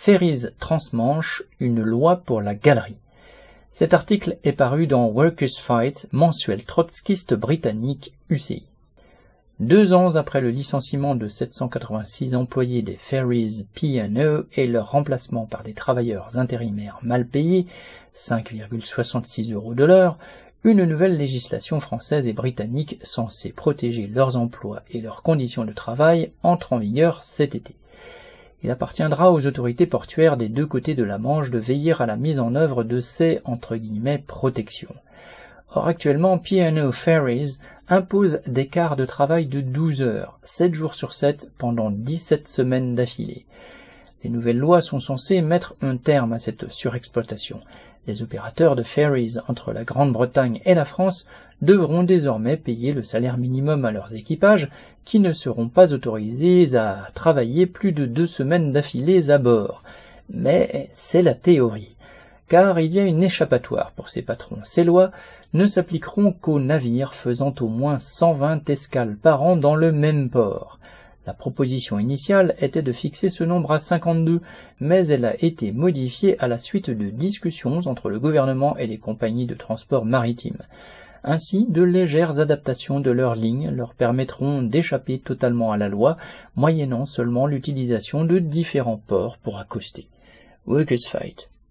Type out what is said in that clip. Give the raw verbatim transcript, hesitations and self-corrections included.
Ferries Transmanche, une loi pour la galerie. Cet article est paru dans Workers' Fight, mensuel trotskiste britannique U C I. Deux ans après le licenciement de sept cent quatre-vingt-six employés des Ferries P and O et leur remplacement par des travailleurs intérimaires mal payés, cinq virgule soixante-six euros de l'heure, une nouvelle législation française et britannique censée protéger leurs emplois et leurs conditions de travail entre en vigueur cet été. Il appartiendra aux autorités portuaires des deux côtés de la Manche de veiller à la mise en œuvre de ces entre guillemets protections. Or actuellement, P and O Ferries impose des quarts de travail de douze heures, sept jours sur sept, pendant dix-sept semaines d'affilée. Les nouvelles lois sont censées mettre un terme à cette surexploitation. Les opérateurs de ferries entre la Grande-Bretagne et la France devront désormais payer le salaire minimum à leurs équipages, qui ne seront pas autorisés à travailler plus de deux semaines d'affilée à bord. Mais c'est la théorie. Car il y a une échappatoire pour ces patrons. Ces lois ne s'appliqueront qu'aux navires faisant au moins cent vingt escales par an dans le même port. La proposition initiale était de fixer ce nombre à cinquante-deux, mais elle a été modifiée à la suite de discussions entre le gouvernement et les compagnies de transport maritime. Ainsi, de légères adaptations de leurs lignes leur permettront d'échapper totalement à la loi, moyennant seulement l'utilisation de différents ports pour accoster. Workers' Fight.